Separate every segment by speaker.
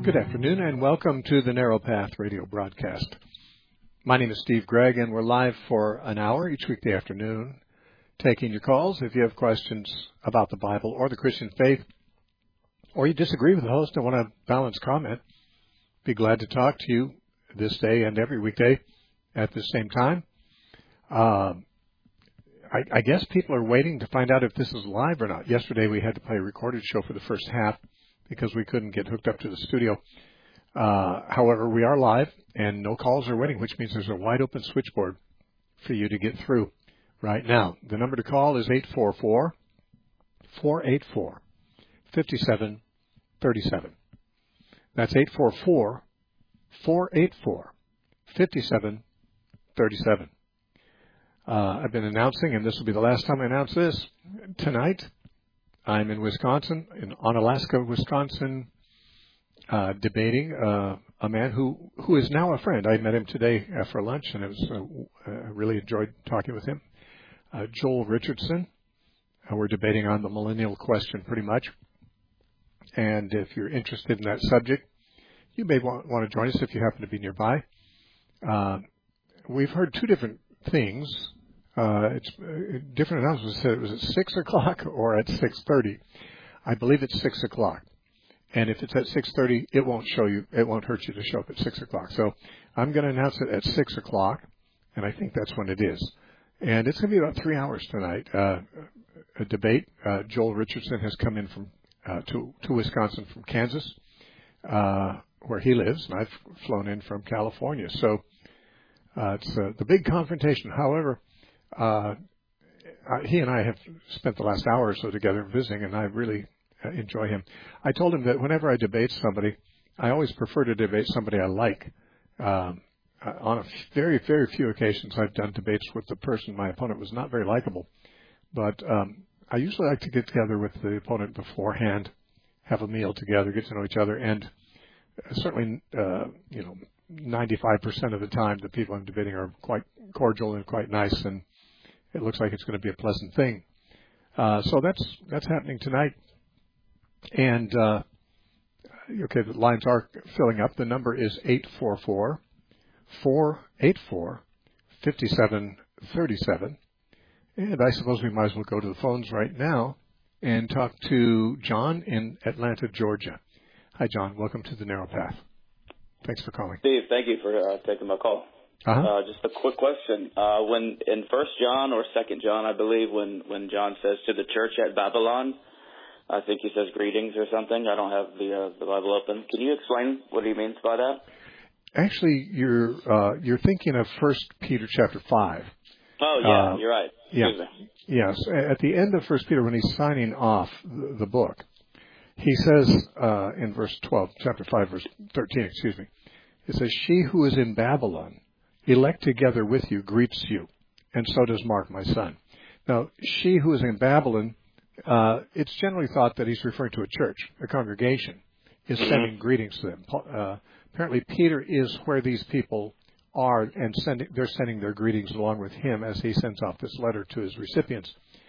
Speaker 1: Good afternoon and welcome to the Narrow Path radio broadcast. My name is Steve Gregg and we're live for an hour each weekday afternoon, taking your calls if you have questions about the Bible or the Christian faith, or you disagree with the host and want a balanced comment. Be glad to talk to you this day and every weekday at the same time. I guess people are waiting to find out if this is live or not. Yesterday we had to play a recorded show for the first half because we couldn't get hooked up to the studio. However, we are live and no calls are waiting, which means there's a wide open switchboard for you to get through right now. The number to call is 844-484-5737. That's 844-484-5737. I've been announcing, and this will be the last time I announce this, tonight I'm in Wisconsin, in Onalaska, Wisconsin, debating a man who is now a friend. I met him today after lunch, and I really enjoyed talking with him. Joel Richardson. We're debating on the millennial question pretty much. And if you're interested in that subject, you may want to join us if you happen to be nearby. We've heard two different things. It's different announcements said it was at 6 o'clock or at 6:30. I believe it's 6 o'clock. And if it's at 6:30, it won't hurt you to show up at 6 o'clock. So I'm going to announce it at 6 o'clock, and I think that's when it is. And it's going to be about 3 hours tonight. A debate. Joel Richardson has come in from to Wisconsin from Kansas, where he lives, and I've flown in from California. So it's the big confrontation. However, he and I have spent the last hour or so together visiting, and I really enjoy him. I told him that whenever I debate somebody, I always prefer to debate somebody I like. On a very, very few occasions, I've done debates with the person, my opponent was not very likable. But I usually like to get together with the opponent beforehand, have a meal together, get to know each other, and certainly, 95% of the time, the people I'm debating are quite cordial and quite nice, and it looks like it's going to be a pleasant thing. So that's happening tonight. And, okay, the lines are filling up. The number is 844-484-5737. And I suppose we might as well go to the phones right now and talk to John in Atlanta, Georgia. Hi, John. Welcome to the Narrow Path. Thanks for calling.
Speaker 2: Steve, thank you for taking my call. Just a quick question. When in 1 John or 2 John, I believe, when John says to the church at Babylon, I think he says greetings or something. I don't have the Bible open. Can you explain what he means by that?
Speaker 1: Actually, you're thinking of 1 Peter chapter 5.
Speaker 2: Oh, yeah, you're right. Excuse me.
Speaker 1: Yes. At the end of 1 Peter, when he's signing off the book, he says in verse 12, chapter 5, verse 13, it says, "She who is in Babylon, elect together with you, greets you, and so does Mark, my son." Now, she who is in Babylon, it's generally thought that he's referring to a church, a congregation, is sending greetings to them. Apparently, Peter is where these people are, and they're sending their greetings along with him as he sends off this letter to his recipients.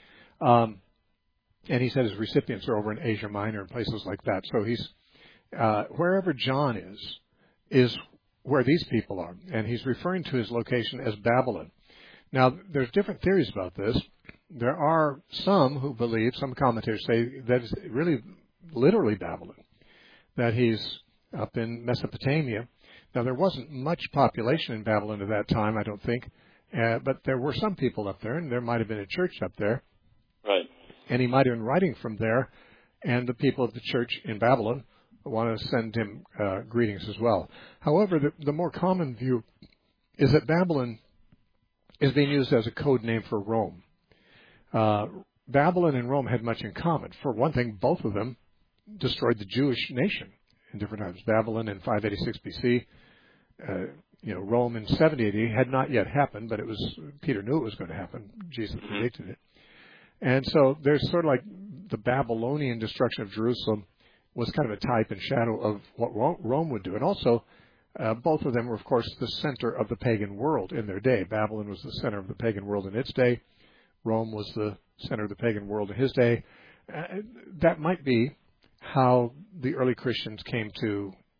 Speaker 1: And he said his recipients are over in Asia Minor and places like that. So he's wherever John is where these people are, and he's referring to his location as Babylon. Now, there's different theories about this. There are some who believe, some commentators say that it's really literally Babylon, that he's up in Mesopotamia. Now, there wasn't much population in Babylon at that time, I don't think, but there were some people up there, and there might have been a church up there.
Speaker 2: Right.
Speaker 1: And he might have been writing from there, and the people of the church in Babylon want to send him greetings as well. However, the more common view is that Babylon is being used as a code name for Rome. Babylon and Rome had much in common. For one thing, both of them destroyed the Jewish nation in different times. Babylon in 586 BC, Rome in 70 AD had not yet happened, but Peter knew it was going to happen. Jesus predicted it. And so there's sort of like the Babylonian destruction of Jerusalem was kind of a type and shadow of what Rome would do. And also, both of them were, of course, the center of the pagan world in their day. Babylon was the center of the pagan world in its day. Rome was the center of the pagan world in his day. That might be how the early Christians came to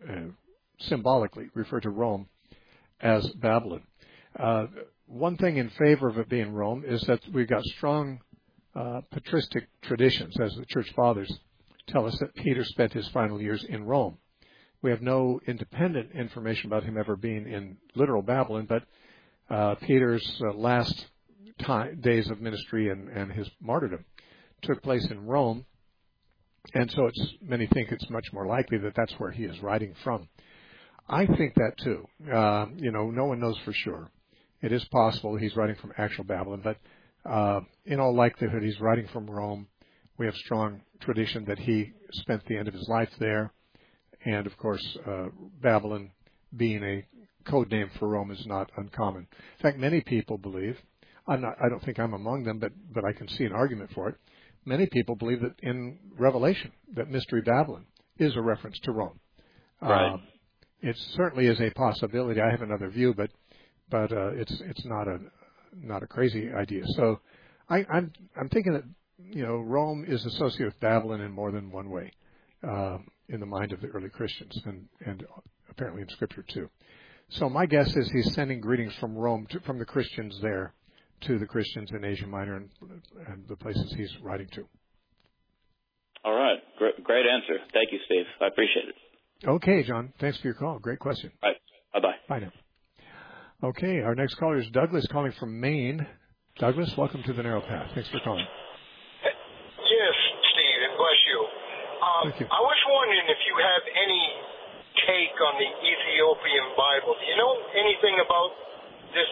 Speaker 1: symbolically refer to Rome as Babylon. One thing in favor of it being Rome is that we've got strong patristic traditions, as the church fathers tell us, that Peter spent his final years in Rome. We have no independent information about him ever being in literal Babylon, but Peter's last days of ministry and his martyrdom took place in Rome, and so many think it's much more likely that that's where he is writing from. I think that too. No one knows for sure. It is possible he's writing from actual Babylon, but in all likelihood he's writing from Rome. We have strong tradition that he spent the end of his life there, and of course Babylon being a code name for Rome is not uncommon. In fact, many people believe, I don't think I'm among them, but I can see an argument for it. Many people believe that in Revelation that Mystery Babylon is a reference to Rome.
Speaker 2: Right.
Speaker 1: It certainly is a possibility. I have another view, but it's not a crazy idea. So I'm thinking that Rome is associated with Babylon in more than one way in the mind of the early Christians and apparently in Scripture too. So my guess is he's sending greetings from Rome from the Christians there to the Christians in Asia Minor and the places he's writing to.
Speaker 2: All right. Great answer. Thank you, Steve. I appreciate it.
Speaker 1: Okay, John. Thanks for your call. Great question.
Speaker 2: All right. Bye-bye.
Speaker 1: Bye now. Okay, our next caller is Douglas calling from Maine. Douglas, welcome to the Narrow Path. Thanks for calling.
Speaker 3: Yes, Steve, and bless you.
Speaker 1: Thank you.
Speaker 3: I was wondering if you have any take on the Ethiopian Bible. Do you know anything about this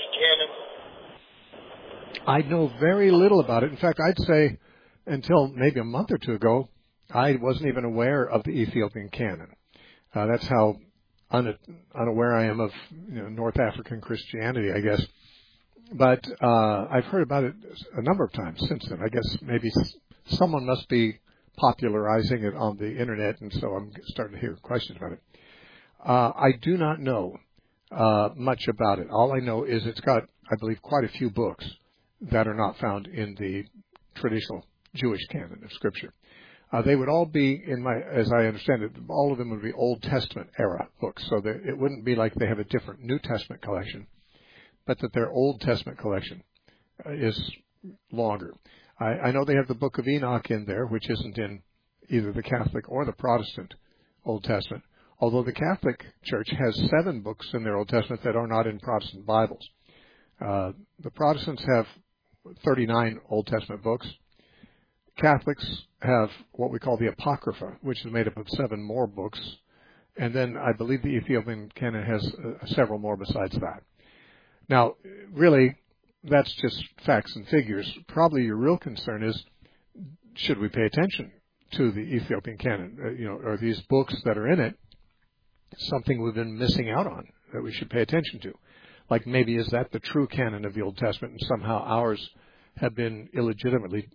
Speaker 3: canon?
Speaker 1: I know very little about it. In fact, I'd say until maybe a month or two ago, I wasn't even aware of the Ethiopian canon. That's how unaware I am of North African Christianity, I guess. But I've heard about it a number of times since then. I guess maybe someone must be popularizing it on the internet, and so I'm starting to hear questions about it. I do not know much about it. All I know is it's got, I believe, quite a few books that are not found in the traditional Jewish canon of Scripture. They would all be, as I understand it, all of them would be Old Testament era books. So it wouldn't be like they have a different New Testament collection, but that their Old Testament collection is longer. I know they have the Book of Enoch in there, which isn't in either the Catholic or the Protestant Old Testament, although the Catholic Church has 7 books in their Old Testament that are not in Protestant Bibles. The Protestants have 39 Old Testament books. Catholics have what we call the Apocrypha, which is made up of 7 more books. And then I believe the Ethiopian canon has several more besides that. Now, really, that's just facts and figures. Probably your real concern is, should we pay attention to the Ethiopian canon? Are these books that are in it something we've been missing out on that we should pay attention to? Like maybe is that the true canon of the Old Testament and somehow ours have been illegitimately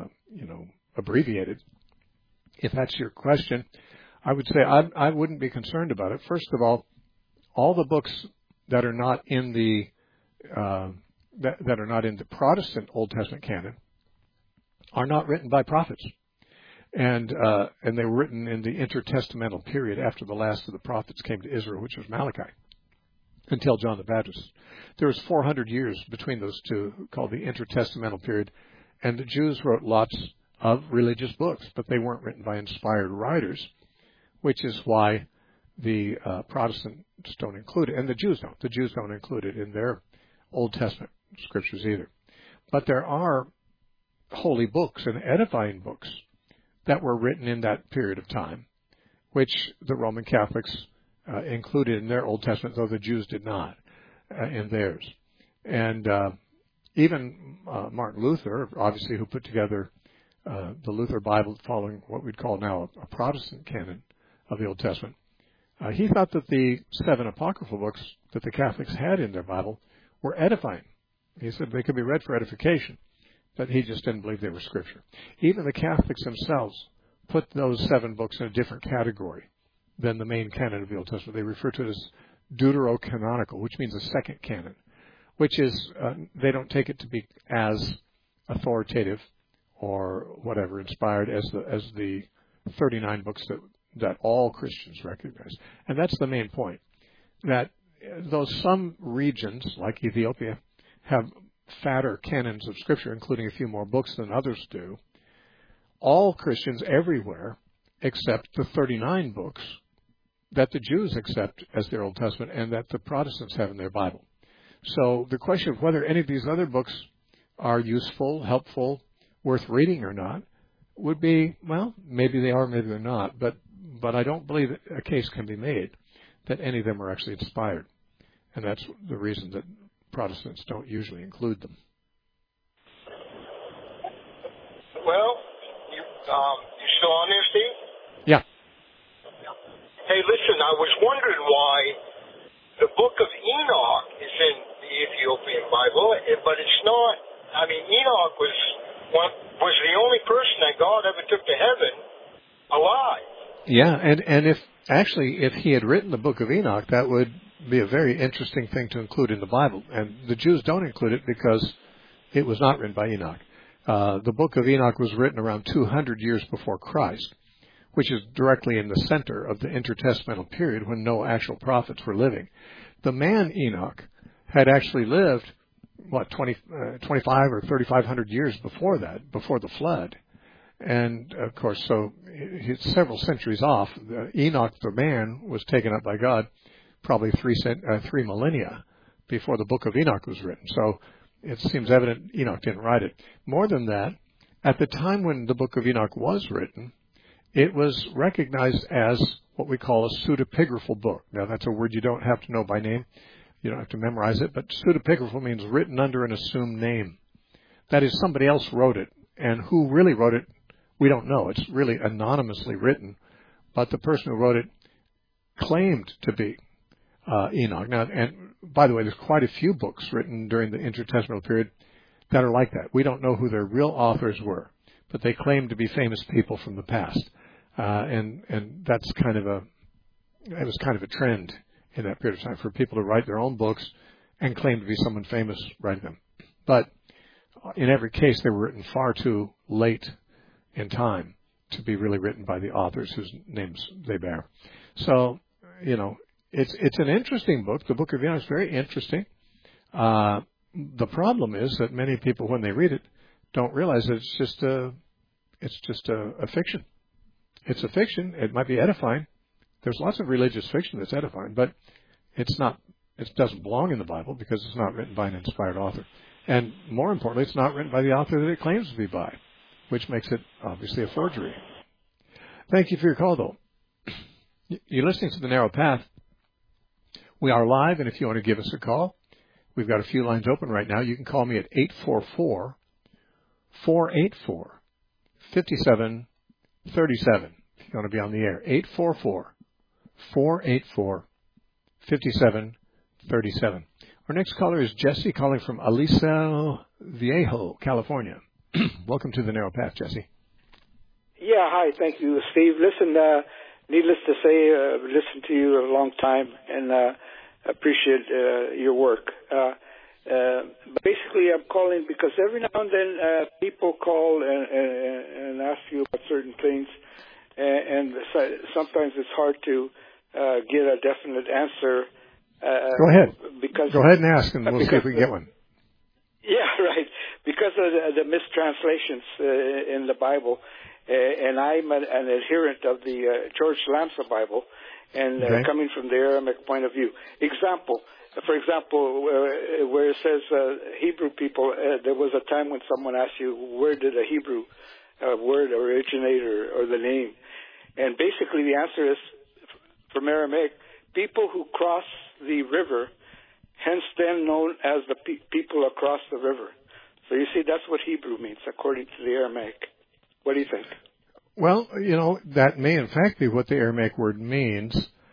Speaker 1: abbreviated? If that's your question, I would say I wouldn't be concerned about it. First of all the books that are not in the that are not in the Protestant Old Testament canon are not written by prophets, and they were written in the intertestamental period after the last of the prophets came to Israel, which was Malachi, until John the Baptist. There was 400 years between those two, called the intertestamental period, and the Jews wrote lots of religious books, but they weren't written by inspired writers, which is why the Protestants don't include it, and the Jews don't. The Jews don't include it in their Old Testament scriptures either. But there are holy books and edifying books that were written in that period of time, which the Roman Catholics included in their Old Testament, though the Jews did not in theirs. And even Martin Luther, obviously, who put together the Luther Bible following what we'd call now a Protestant canon of the Old Testament, he thought that the 7 apocryphal books that the Catholics had in their Bible were edifying. He said they could be read for edification, but he just didn't believe they were Scripture. Even the Catholics themselves put those 7 books in a different category than the main canon of the Old Testament. They refer to it as deuterocanonical, which means a second canon, which is they don't take it to be as authoritative or whatever inspired as the 39 books that all Christians recognize. And that's the main point, that though some regions, like Ethiopia, have fatter canons of Scripture, including a few more books than others do, all Christians everywhere accept the 39 books that the Jews accept as their Old Testament and that the Protestants have in their Bible. So the question of whether any of these other books are useful, helpful, worth reading or not would be, well, maybe they are, maybe they're not, but I don't believe a case can be made that any of them are actually inspired. And that's the reason that Protestants don't usually include them.
Speaker 3: Well, you still on there, Steve?
Speaker 1: Yeah.
Speaker 3: Hey, listen, I was wondering why the book of Enoch is in the Ethiopian Bible, but it's not. I mean, Enoch was the only person that God ever took to heaven alive.
Speaker 1: Yeah, and if he had written the book of Enoch, that would be a very interesting thing to include in the Bible. And the Jews don't include it because it was not written by Enoch. The book of Enoch was written around 200 years before Christ, which is directly in the center of the intertestamental period when no actual prophets were living. The man Enoch had actually lived, 25 or 3,500 years before that, before the flood. And, of course, so he's several centuries off. Enoch, the man, was taken up by God probably three millennia before the book of Enoch was written. So it seems evident Enoch didn't write it. More than that, at the time when the book of Enoch was written, it was recognized as what we call a pseudepigraphal book. Now, that's a word you don't have to know by name. You don't have to memorize it, but pseudepigraphal means written under an assumed name. That is, somebody else wrote it, and who really wrote it, we don't know. It's really anonymously written, but the person who wrote it claimed to be Enoch. Now, and by the way, there's quite a few books written during the intertestamental period that are like that. We don't know who their real authors were, but they claim to be famous people from the past, and that's it was kind of a trend in that period of time for people to write their own books and claim to be someone famous writing them. But in every case, they were written far too late in time to be really written by the authors whose names they bear. So, it's an interesting book. The book of Enoch is very interesting. The problem is that many people, when they read it, don't realize that it's just a fiction. It's a fiction. It might be edifying. There's lots of religious fiction that's edifying, but it's not. It doesn't belong in the Bible because it's not written by an inspired author. And more importantly, it's not written by the author that it claims to be by, which makes it obviously a forgery. Thank you for your call, though. You're listening to The Narrow Path. We are live, and if you want to give us a call, we've got a few lines open right now. You can call me at 844-484-5737 if you want to be on the air. 844-484-5737. Our next caller is Jesse, calling from Aliso Viejo, California. Welcome to The Narrow Path, Jesse.
Speaker 4: Yeah, hi. Thank you, Steve. Listen, needless to say, I've listened to you a long time and appreciate your work. Basically, I'm calling because every now and then people call and ask you about certain things, and sometimes it's hard to get a definite answer.
Speaker 1: Go ahead. Go ahead and ask, and we'll see if we can get one.
Speaker 4: Yeah, right. Because of the mistranslations in the Bible, and I'm an adherent of the George Lamsa Bible, and coming from the Aramaic point of view. For example, where it says Hebrew people, there was a time when someone asked you, where did a Hebrew word originate or the name? And basically the answer is, from Aramaic, people who cross the river, hence then known as the people across the river. So you see, that's what Hebrew means, according to the Aramaic. What do you think?
Speaker 1: Well, that may in fact be what the Aramaic word means.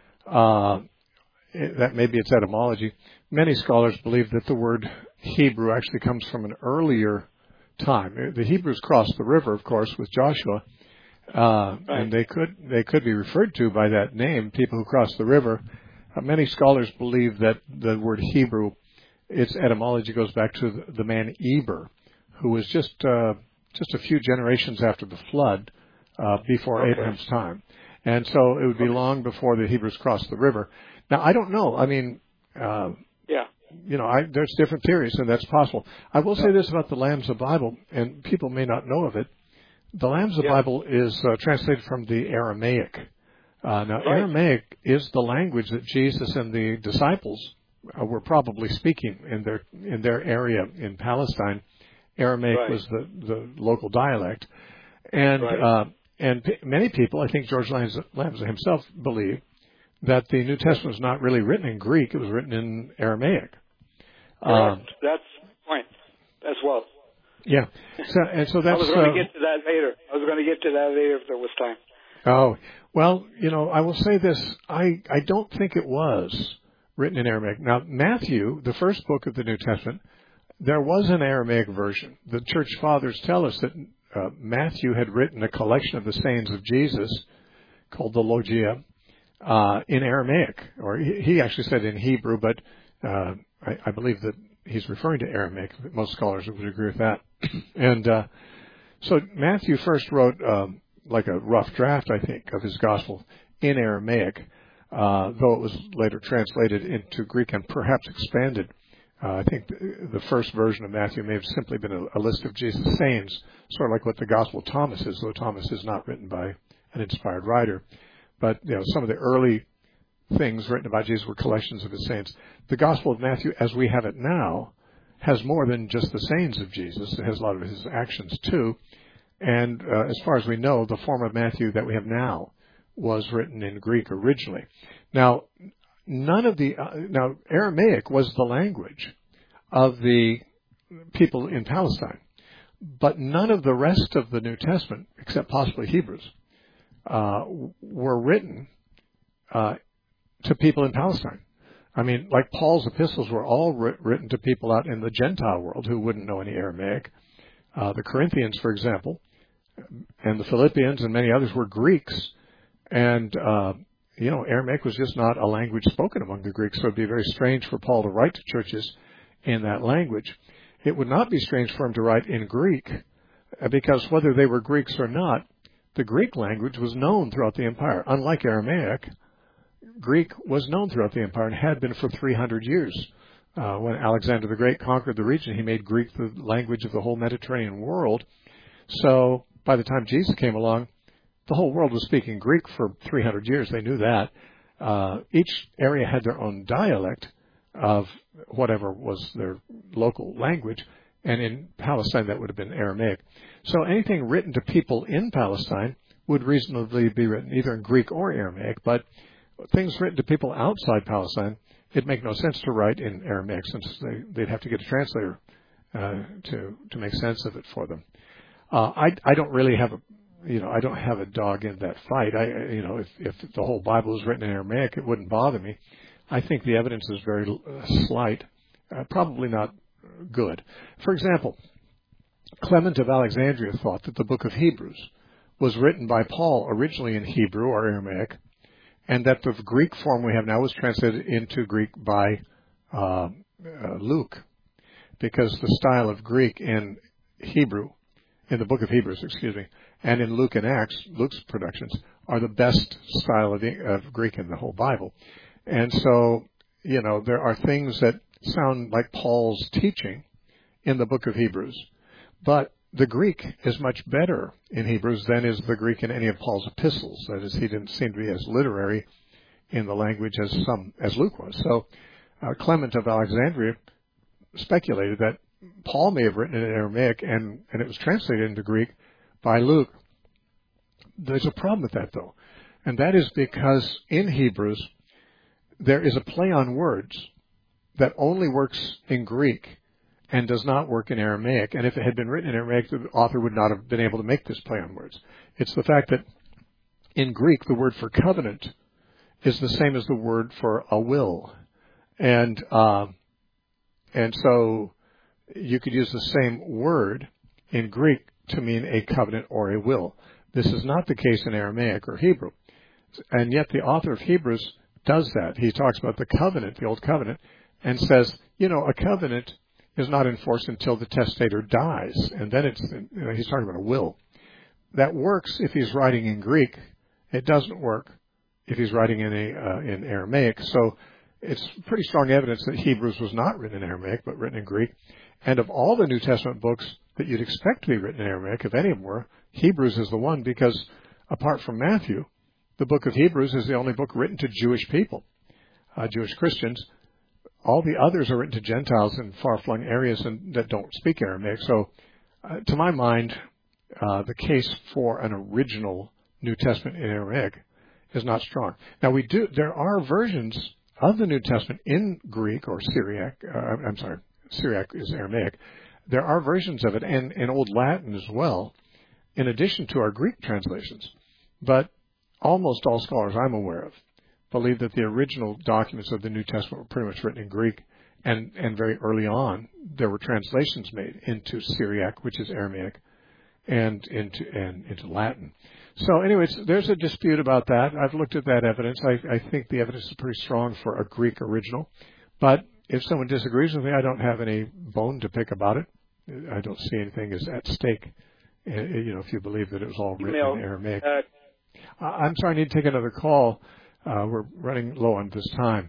Speaker 1: That may be its etymology. Many scholars believe that the word Hebrew actually comes from an earlier time. The Hebrews crossed the river, of course, with Joshua, and they could be referred to by that name, people who crossed the river. Many scholars believe that the word Hebrew, its etymology goes back to the man Eber, who was just a few generations after the flood, before Abraham's time. And so it would be long before the Hebrews crossed the river. Now, I don't know. I mean, there's different theories, and that's possible. I will say this about the Lambs of Bible, and people may not know of it. The Lambs of Bible is translated from the Aramaic. Aramaic is the language that Jesus and the disciples were probably speaking in their area in Palestine. Aramaic was the local dialect, and many people, I think George Lambsa himself, believe that the New Testament was not really written in Greek; it was written in Aramaic.
Speaker 4: That's the point as well.
Speaker 1: Yeah, so that's.
Speaker 4: I was going to get to that later if there was time.
Speaker 1: Oh, well, I will say this. I don't think it was written in Aramaic. Now, Matthew, the first book of the New Testament, there was an Aramaic version. The church fathers tell us that Matthew had written a collection of the sayings of Jesus called the Logia in Aramaic. Or he actually said in Hebrew, but I believe that he's referring to Aramaic. Most scholars would agree with that. And so Matthew first wrote like a rough draft, I think, of his gospel in Aramaic, though it was later translated into Greek and perhaps expanded. I think the first version of Matthew may have simply been a list of Jesus' sayings, sort of like what the Gospel of Thomas is, though Thomas is not written by an inspired writer. But some of the early things written about Jesus were collections of his sayings. The Gospel of Matthew, as we have it now, has more than just the sayings of Jesus. It has a lot of his actions too. And as far as we know, the form of Matthew that we have now was written in Greek originally. Now, Aramaic was the language of the people in Palestine, but none of the rest of the New Testament, except possibly Hebrews, were written to people in Palestine. I mean, like Paul's epistles were all written to people out in the Gentile world who wouldn't know any Aramaic. The Corinthians, for example, and the Philippians and many others were Greeks, and Aramaic was just not a language spoken among the Greeks, so it would be very strange for Paul to write to churches in that language. It would not be strange for him to write in Greek, because whether they were Greeks or not, the Greek language was known throughout the empire. Unlike Aramaic, Greek was known throughout the empire and had been for 300 years. When Alexander the Great conquered the region, he made Greek the language of the whole Mediterranean world. So by the time Jesus came along, the whole world was speaking Greek for 300 years. They knew that. Each area had their own dialect of whatever was their local language, and in Palestine that would have been Aramaic. So anything written to people in Palestine would reasonably be written either in Greek or Aramaic, but things written to people outside Palestine, it'd make no sense to write in Aramaic, since they'd have to get a translator to make sense of it for them. I don't really have I don't have a dog in that fight. If the whole Bible is written in Aramaic, it wouldn't bother me. I think the evidence is very slight, probably not good. For example, Clement of Alexandria thought that the book of Hebrews was written by Paul originally in Hebrew or Aramaic, and that the Greek form we have now was translated into Greek by Luke, because the style of Greek in the book of Hebrews, and in Luke and Acts, Luke's productions, are the best style of Greek in the whole Bible. And so, there are things that sound like Paul's teaching in the book of Hebrews, but the Greek is much better in Hebrews than is the Greek in any of Paul's epistles. That is, he didn't seem to be as literary in the language as Luke was. So Clement of Alexandria speculated that Paul may have written it in Aramaic and it was translated into Greek by Luke. There's a problem with that, though, and that is because in Hebrews there is a play on words that only works in Greek and does not work in Aramaic. And if it had been written in Aramaic, the author would not have been able to make this play on words. It's the fact that in Greek, the word for covenant is the same as the word for a will. And so you could use the same word in Greek to mean a covenant or a will. This is not the case in Aramaic or Hebrew. And yet the author of Hebrews does that. He talks about the covenant, the old covenant, and says, a covenant is not enforced until the testator dies. And then he's talking about a will. That works if he's writing in Greek It doesn't work if he's writing in Aramaic. So it's pretty strong evidence that Hebrews was not written in Aramaic, but written in Greek. And of all the New Testament books that you'd expect to be written in Aramaic, if any of them were, Hebrews is the one, because apart from Matthew, the book of Hebrews is the only book written to Jewish people, Jewish Christians. All the others are written to Gentiles in far-flung areas that don't speak Aramaic. So, to my mind, the case for an original New Testament in Aramaic is not strong. Now, there are versions of the New Testament in Greek or Syriac. Syriac is Aramaic. There are versions of it, and in Old Latin as well, in addition to our Greek translations. But almost all scholars I'm aware of believe that the original documents of the New Testament were pretty much written in Greek, and very early on there were translations made into Syriac, which is Aramaic, and into Latin. So anyways, there's a dispute about that. I've looked at that evidence. I think the evidence is pretty strong for a Greek original. But if someone disagrees with me, I don't have any bone to pick about it. I don't see anything as at stake, if you believe that it was all written in Aramaic. I'm sorry, I need to take another call. We're running low on this time.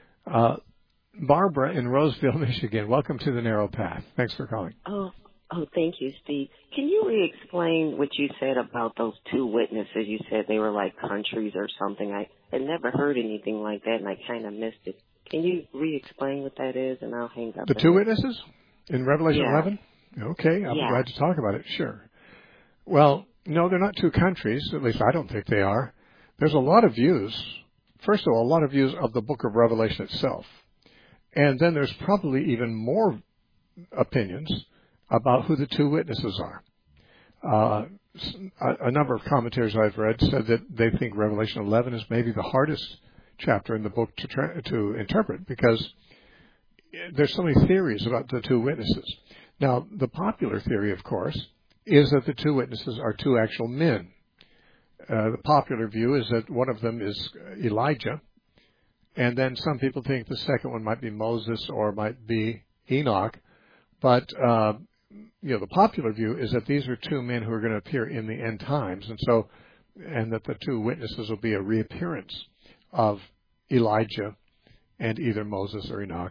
Speaker 1: Barbara in Roseville, Michigan, welcome to the Narrow Path. Thanks for calling.
Speaker 5: Oh, thank you, Steve. Can you re-explain what you said about those two witnesses? You said they were like countries or something. I had never heard anything like that, and I kind of missed it. Can you re-explain what that is, and I'll hang up.
Speaker 1: The two witnesses in Revelation 11? Okay, I'll be glad to talk about it, sure. Well, no, they're not two countries. At least I don't think they are. There's a lot of views. First of all, a lot of views of the book of Revelation itself. And then there's probably even more opinions about who the two witnesses are. A number of commentators I've read said that they think Revelation 11 is maybe the hardest chapter in the book to interpret, because there's so many theories about the two witnesses. Now, the popular theory, of course, is that the two witnesses are two actual men. The popular view is that one of them is Elijah, and then some people think the second one might be Moses or might be Enoch. But the popular view is that these are two men who are going to appear in the end times, and that the two witnesses will be a reappearance of Elijah and either Moses or Enoch.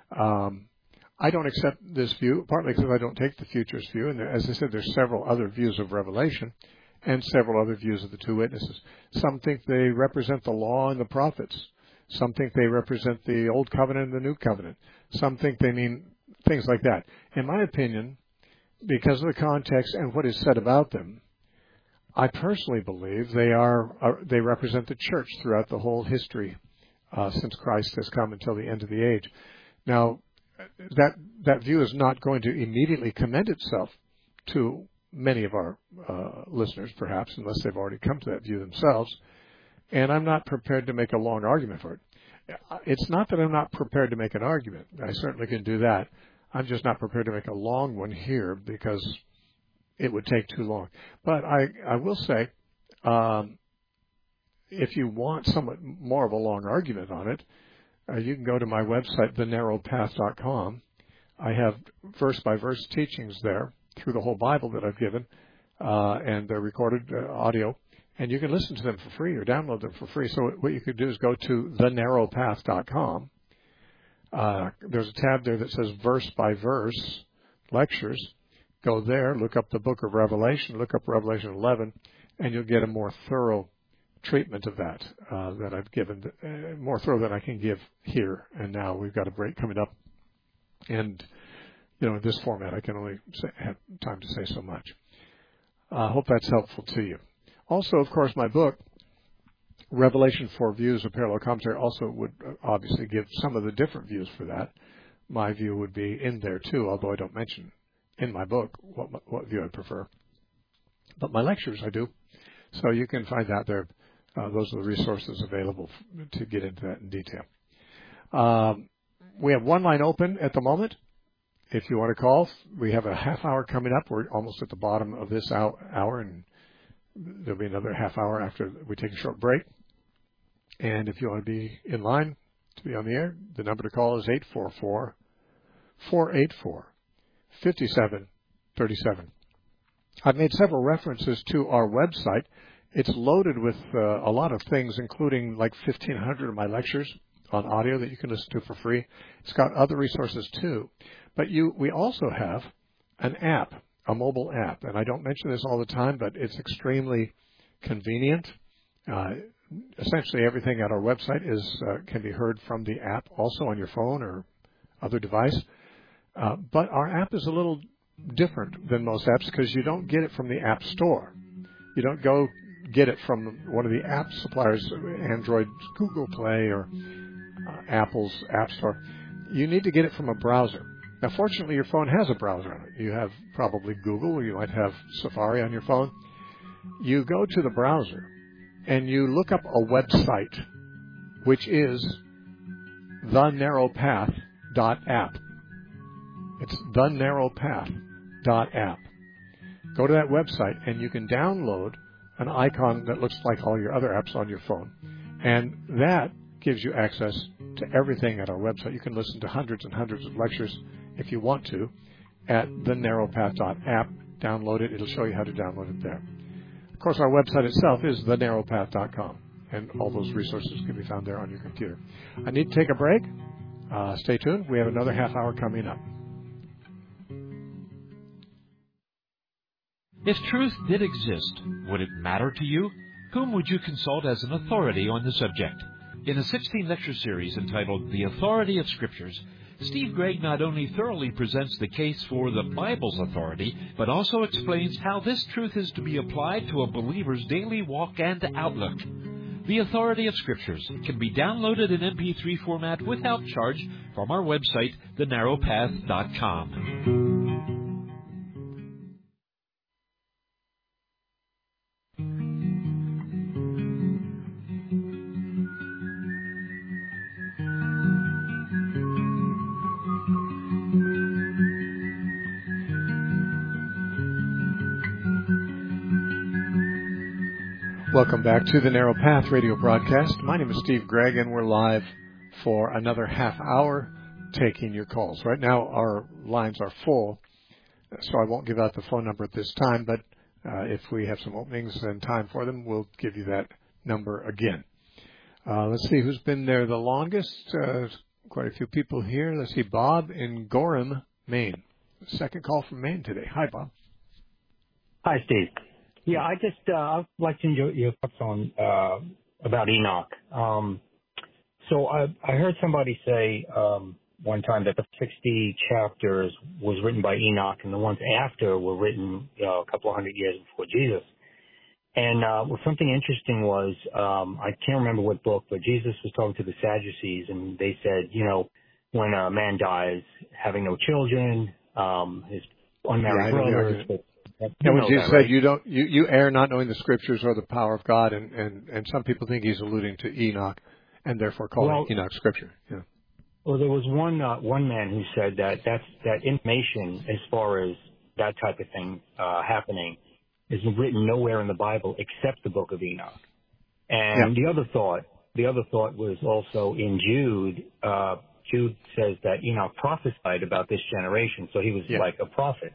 Speaker 1: I don't accept this view, partly because I don't take the futurist view, and as I said, there's several other views of Revelation and several other views of the two witnesses. Some think they represent the law and the prophets. Some think they represent the Old Covenant and the New Covenant. Some think they mean things like that. In my opinion, because of the context and what is said about them, I personally believe they represent the church throughout the whole history since Christ has come until the end of the age. Now, that view is not going to immediately commend itself to many of our listeners, perhaps, unless they've already come to that view themselves. And I'm not prepared to make a long argument for it. It's not that I'm not prepared to make an argument. I certainly can do that. I'm just not prepared to make a long one here because it would take too long. But I will say, if you want somewhat more of a long argument on it, you can go to my website, thenarrowpath.com. I have verse-by-verse teachings there through the whole Bible that I've given, and they're recorded audio. And you can listen to them for free or download them for free. So what you could do is go to thenarrowpath.com. There's a tab there that says verse-by-verse lectures. Go there, look up the book of Revelation, look up Revelation 11, and you'll get a more thorough treatment of that that I've given, more thorough than I can give here and now. We've got a break coming up, and in this format I can only have time to say so much. I hope that's helpful to you. Also, of course, my book, Revelation 4 Views, a Parallel Commentary, also would obviously give some of the different views for that. My view would be in there too, although I don't mention in my book what view I prefer. But my lectures I do. So you can find that there. Those are the resources available to get into that in detail. We have one line open at the moment. If you want to call, we have a half hour coming up. We're almost at the bottom of this hour, and there'll be another half hour after we take a short break. And if you want to be in line to be on the air, the number to call is 844-484-5737. I've made several references to our website, It's loaded with a lot of things, including like 1,500 of my lectures on audio that you can listen to for free. It's got other resources too. But we also have an app, a mobile app. And I don't mention this all the time, but it's extremely convenient. Essentially everything at our website can be heard from the app, also on your phone or other device. But our app is a little different than most apps because you don't get it from the App Store. You don't go get it from one of the app suppliers, Android's Google Play or Apple's App Store. You need to get it from a browser. Now, fortunately, your phone has a browser on it. You have probably Google, or you might have Safari on your phone. You go to the browser, and you look up a website, which is thenarrowpath.app. It's thenarrowpath.app. Go to that website, and you can download an icon that looks like all your other apps on your phone. And that gives you access to everything at our website. You can listen to hundreds and hundreds of lectures if you want to at thenarrowpath.app. Download it. It'll show you how to download it there. Of course, our website itself is thenarrowpath.com, and all those resources can be found there on your computer. I need to take a break. Stay tuned. We have another half hour coming up.
Speaker 6: If truth did exist, would it matter to you? Whom would you consult as an authority on the subject? In a 16-lecture series entitled The Authority of Scriptures, Steve Gregg not only thoroughly presents the case for the Bible's authority, but also explains how this truth is to be applied to a believer's daily walk and outlook. The Authority of Scriptures can be downloaded in MP3 format without charge from our website, thenarrowpath.com.
Speaker 1: Welcome back to the Narrow Path radio broadcast. My name is Steve Gregg, and we're live for another half hour taking your calls. Right now, our lines are full, so I won't give out the phone number at this time, but if we have some openings and time for them, we'll give you that number again. Let's see who's been there the longest. Quite a few people here. Let's see, Bob in Gorham, Maine. Second call from Maine today. Hi, Bob.
Speaker 7: Hi, Steve. Yeah, I'd like to enjoy your thoughts on about Enoch. So I heard somebody say one time that the 60 chapters was written by Enoch, and the ones after were written a couple of hundred years before Jesus. And something interesting was, I can't remember what book, but Jesus was talking to the Sadducees, and they said, when a man dies, having no children, his unmarried brothers.
Speaker 1: And when Jesus said, right? you err not knowing the Scriptures or the power of God, and some people think he's alluding to Enoch, and therefore calling Enoch Scripture. Yeah.
Speaker 7: Well, there was one man who said that that information, as far as that type of thing happening, is written nowhere in the Bible except the Book of Enoch. And the other thought was also in Jude. Jude says that Enoch prophesied about this generation, so he was like a prophet.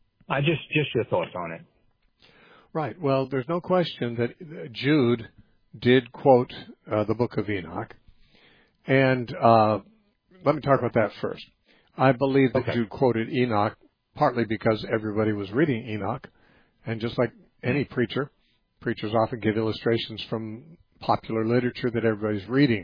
Speaker 7: Just your thoughts on it.
Speaker 1: Right. Well, there's no question that Jude did quote the Book of Enoch. And let me talk about that first. I believe that Jude quoted Enoch partly because everybody was reading Enoch. And just like any preachers often give illustrations from popular literature that everybody's reading.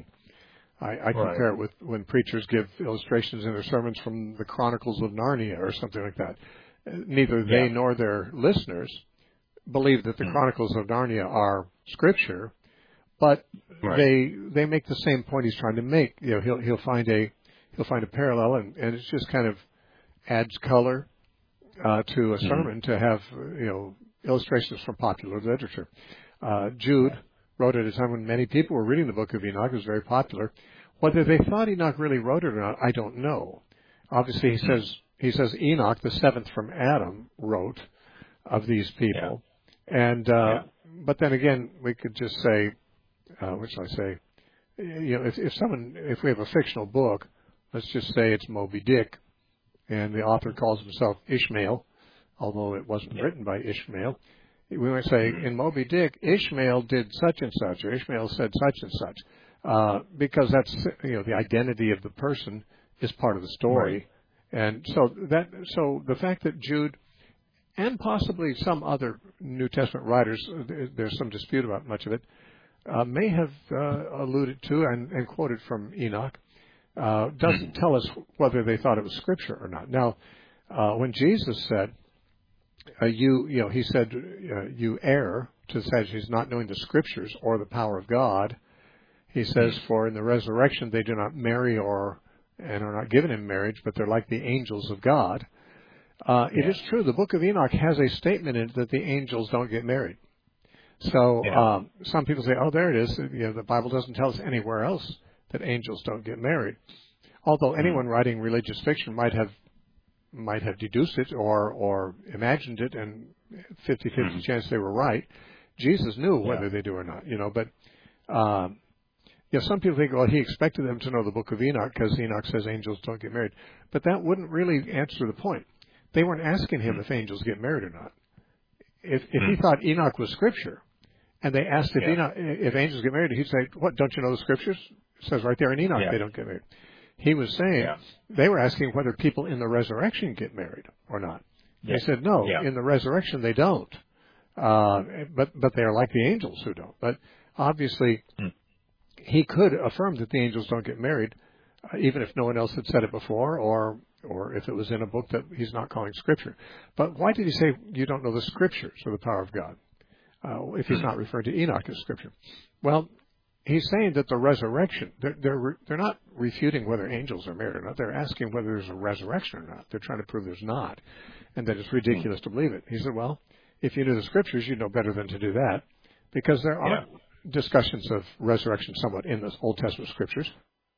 Speaker 1: I compare it with when preachers give illustrations in their sermons from the Chronicles of Narnia or something like that. Neither they nor their listeners believe that the Chronicles of Narnia are Scripture, but they make the same point he's trying to make. He'll find a parallel, and it just kind of adds color to a sermon to have illustrations from popular literature. Jude wrote at a time when many people were reading the Book of Enoch. It was very popular. Whether they thought Enoch really wrote it or not, I don't know. Obviously, he says Enoch, the seventh from Adam, wrote of these people. And but then again, we could just say, what shall I say? If we have a fictional book, let's just say it's Moby Dick, and the author calls himself Ishmael, although it wasn't written by Ishmael. We might say, in Moby Dick, Ishmael did such and such, or Ishmael said such and such, because that's, the identity of the person is part of the story. Right. And so the fact that Jude and possibly some other New Testament writers, there's some dispute about much of it, may have alluded to and quoted from Enoch, doesn't tell us whether they thought it was Scripture or not. Now, when Jesus said, he said, you err, to say he's not knowing the Scriptures or the power of God. He says, for in the resurrection they do not marry and are not given in marriage, but they're like the angels of God. It is true. The book of Enoch has a statement in it that the angels don't get married. So some people say, oh, there it is. The Bible doesn't tell us anywhere else that angels don't get married. Although anyone writing religious fiction might have deduced it or imagined it, and 50-50 chance they were right. Jesus knew whether they do or not, But some people think, well, he expected them to know the book of Enoch because Enoch says angels don't get married. But that wouldn't really answer the point. They weren't asking him if angels get married or not. If he thought Enoch was Scripture, and they asked if angels get married, he'd say, what, don't you know the Scriptures? It says right there in Enoch they don't get married. He was saying they were asking whether people in the resurrection get married or not. They said, no, in the resurrection they don't. But they are like the angels who don't. But obviously, he could affirm that the angels don't get married, even if no one else had said it before, or if it was in a book that he's not calling Scripture. But why did he say you don't know the Scriptures or the power of God, if he's not referring to Enoch as Scripture? Well, he's saying that the resurrection, they're not refuting whether angels are married or not. They're asking whether there's a resurrection or not. They're trying to prove there's not, and that it's ridiculous to believe it. He said, well, if you knew the Scriptures, you'd know better than to do that, because there are discussions of resurrection somewhat in the Old Testament Scriptures.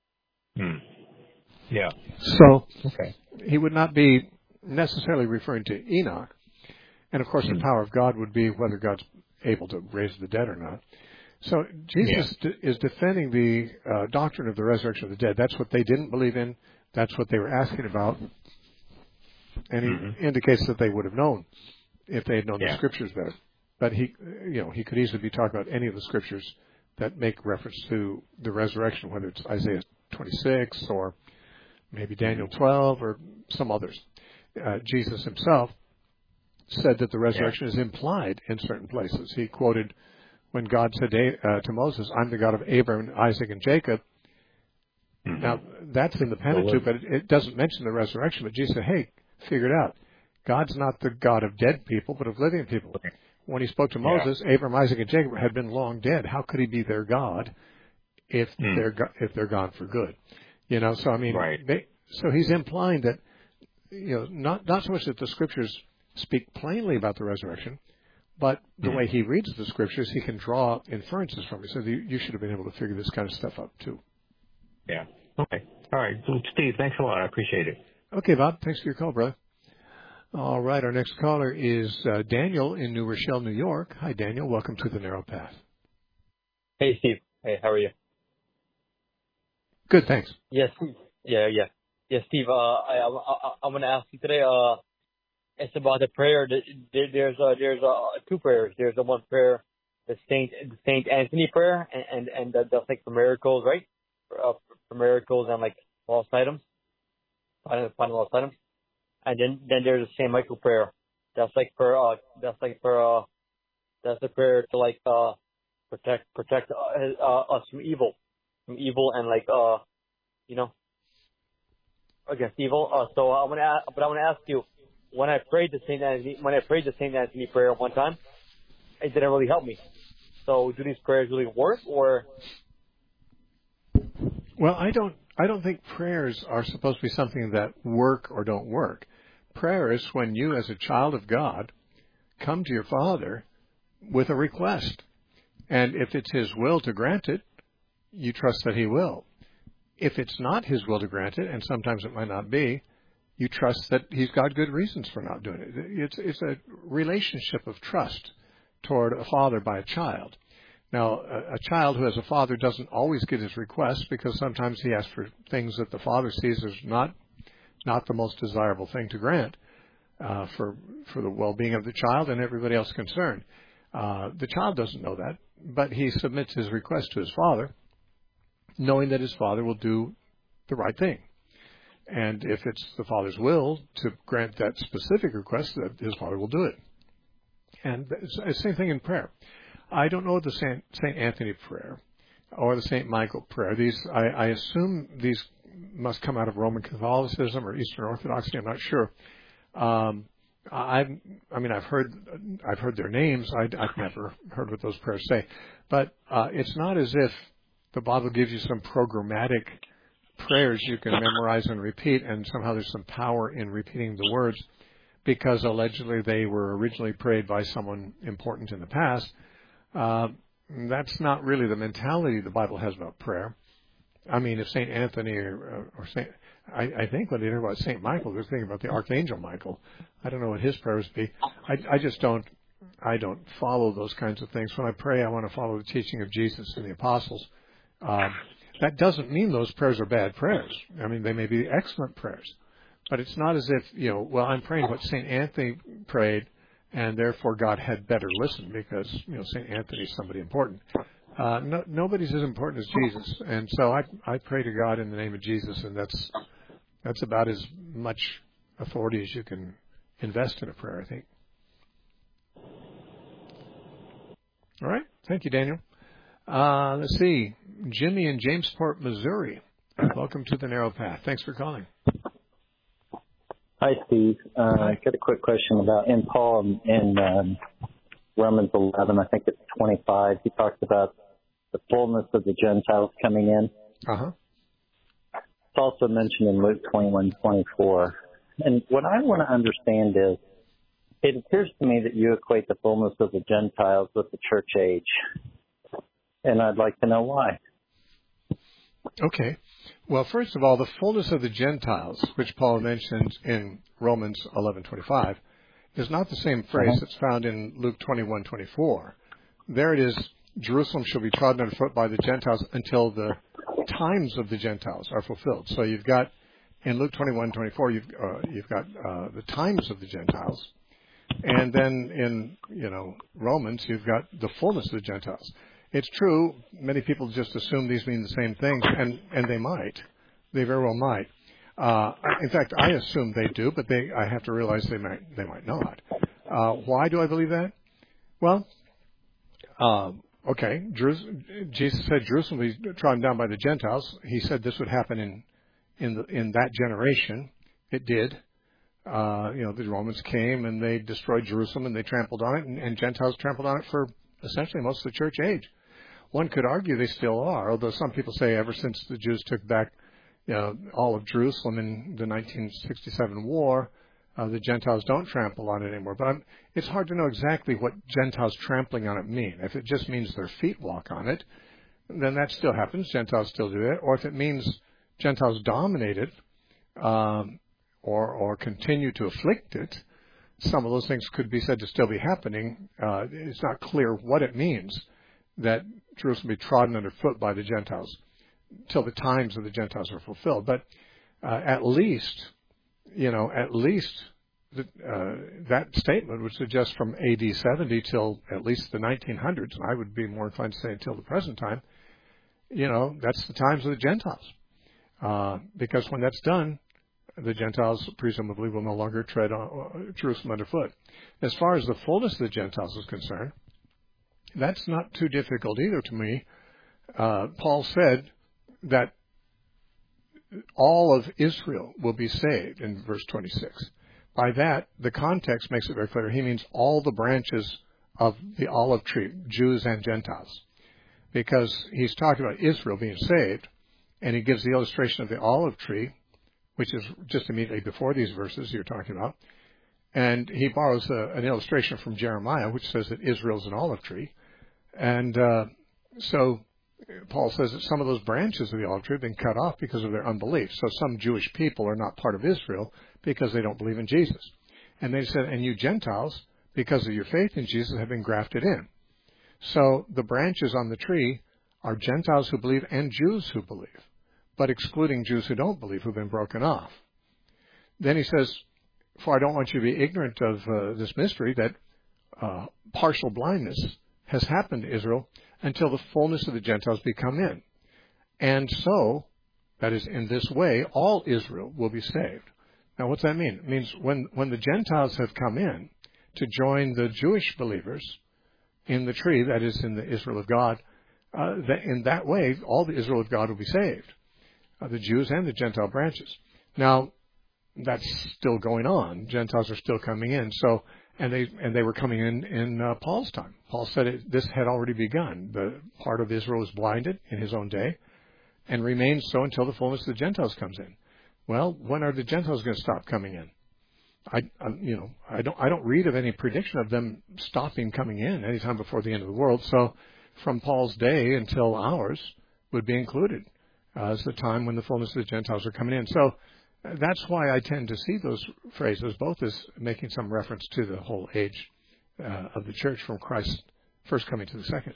Speaker 7: Yeah.
Speaker 1: So he would not be necessarily referring to Enoch. And, of course, the power of God would be whether God's able to raise the dead or not. So Jesus is defending the doctrine of the resurrection of the dead. That's what they didn't believe in. That's what they were asking about. And he indicates that they would have known if they had known the Scriptures better. But he could easily be talking about any of the Scriptures that make reference to the resurrection, whether it's Isaiah 26 or maybe Daniel 12 or some others. Jesus himself said that the resurrection is implied in certain places. He quoted when God said to Moses, I'm the God of Abraham, Isaac, and Jacob. Now, that's in the Pentateuch, but it doesn't mention the resurrection. But Jesus said, hey, figure it out. God's not the God of dead people, but of living people. When he spoke to Moses, Abraham, Isaac, and Jacob had been long dead. How could he be their God if they're gone for good? So I mean, so he's implying that, not so much that the Scriptures speak plainly about the resurrection, but the way he reads the Scriptures, he can draw inferences from it. So you should have been able to figure this kind of stuff out too.
Speaker 7: Yeah. Okay. All right. Steve, thanks a lot. I appreciate it.
Speaker 1: Okay, Bob. Thanks for your call, brother. All right. Our next caller is Daniel in New Rochelle, New York. Hi, Daniel. Welcome to the Narrow Path.
Speaker 8: Hey, Steve. Hey, how are you?
Speaker 1: Good, thanks.
Speaker 8: Yes. Yeah, Steve, I'm going to ask you today, it's about the prayer. There's two prayers. There's the one prayer, the Saint Anthony prayer, and that's like for miracles, right? For miracles and like lost items, finding lost items. And then there's the Saint Michael prayer. That's the prayer to like protect us from evil and like against evil. So I want to ask you, when I prayed the Saint Anthony prayer one time, it didn't really help me. So do these prayers really work, or?
Speaker 1: Well, I don't think prayers are supposed to be something that work or don't work. Prayer is when you, as a child of God, come to your Father with a request. And if it's His will to grant it, you trust that He will. If it's not His will to grant it, and sometimes it might not be, you trust that He's got good reasons for not doing it. It's a relationship of trust toward a father by a child. Now, a child who has a father doesn't always get his request, because sometimes he asks for things that the father sees as not the most desirable thing to grant. for the well-being of the child and everybody else concerned. The child doesn't know that, but he submits his request to his father, knowing that his father will do the right thing. And if it's the father's will to grant that specific request, that his father will do it. And it's the same thing in prayer. I don't know the St. Anthony prayer or the St. Michael prayer. I assume these must come out of Roman Catholicism or Eastern Orthodoxy. I'm not sure. I've heard their names. I've never heard what those prayers say. But it's not as if the Bible gives you some programmatic prayers you can memorize and repeat, and somehow there's some power in repeating the words because allegedly they were originally prayed by someone important in the past. That's not really the mentality the Bible has about prayer. I mean, if St. Anthony or St. I think when they hear about St. Michael, they're thinking about the Archangel Michael. I don't know what his prayers be. I don't follow those kinds of things. When I pray, I want to follow the teaching of Jesus and the apostles. That doesn't mean those prayers are bad prayers. I mean, they may be excellent prayers. But it's not as if, I'm praying what St. Anthony prayed, and therefore God had better listen because, St. Anthony is somebody important. Nobody's as important as Jesus. And so I pray to God in the name of Jesus, and that's about as much authority as you can invest in a prayer, I think. All right. Thank you, Daniel. Let's see. Jimmy in Jamesport, Missouri. Welcome to the Narrow Path. Thanks for calling.
Speaker 9: Hi, Steve. I got a quick question about in Paul in Romans 11, I think it's 25. He talks about the fullness of the Gentiles coming in.
Speaker 1: Uh-huh.
Speaker 9: It's also mentioned in Luke 21:24. And what I want to understand is, it appears to me that you equate the fullness of the Gentiles with the church age. And I'd like to know why.
Speaker 1: Okay. Well, first of all, the fullness of the Gentiles, which Paul mentions in Romans 11:25, is not the same phrase that's found in Luke 21:24. There it is, Jerusalem shall be trodden underfoot by the Gentiles until the times of the Gentiles are fulfilled. So you've got, in Luke 21:24, you've got the times of the Gentiles. And then in, Romans, you've got the fullness of the Gentiles. It's true, many people just assume these mean the same things, and they might. They very well might. In fact, I assume they do, but I have to realize they might not. Why do I believe that? Well, okay, Jesus said Jerusalem will be trodden down by the Gentiles. He said this would happen in that generation. It did. The Romans came and they destroyed Jerusalem and they trampled on it, and Gentiles trampled on it for essentially most of the church age. One could argue they still are, although some people say ever since the Jews took back all of Jerusalem in the 1967 war, the Gentiles don't trample on it anymore. But it's hard to know exactly what Gentiles trampling on it mean. If it just means their feet walk on it, then that still happens. Gentiles still do it. Or if it means Gentiles dominate it or continue to afflict it, some of those things could be said to still be happening. It's not clear what it means that Jerusalem be trodden underfoot by the Gentiles till the times of the Gentiles are fulfilled. But at least that statement would suggest from AD 70 till at least the 1900s, and I would be more inclined to say until the present time, that's the times of the Gentiles. Because when that's done, the Gentiles presumably will no longer tread Jerusalem underfoot. As far as the fullness of the Gentiles is concerned, that's not too difficult either to me. Paul said that all of Israel will be saved in verse 26. By that, the context makes it very clear. He means all the branches of the olive tree, Jews and Gentiles, because he's talking about Israel being saved, and he gives the illustration of the olive tree, which is just immediately before these verses you're talking about. And he borrows an illustration from Jeremiah, which says that Israel's an olive tree. And so Paul says that some of those branches of the olive tree have been cut off because of their unbelief. So some Jewish people are not part of Israel because they don't believe in Jesus. And they said, and you Gentiles, because of your faith in Jesus, have been grafted in. So the branches on the tree are Gentiles who believe and Jews who believe, but excluding Jews who don't believe, who've been broken off. Then he says, For I don't want you to be ignorant of this mystery, that partial blindness has happened to Israel until the fullness of the Gentiles be come in. And so, that is, in this way, all Israel will be saved. Now, what's that mean? It means when the Gentiles have come in to join the Jewish believers in the tree, that is, in the Israel of God, that in that way, all the Israel of God will be saved, the Jews and the Gentile branches. Now, that's still going on. Gentiles are still coming in. So, and they were coming in Paul's time. Paul said this had already begun. The part of Israel was blinded in his own day, and remains so until the fullness of the Gentiles comes in. Well, when are the Gentiles going to stop coming in? I don't read of any prediction of them stopping coming in anytime before the end of the world. So, from Paul's day until ours would be included as the time when the fullness of the Gentiles are coming in. So, that's why I tend to see those phrases both as making some reference to the whole age of the church from Christ's first coming to the second.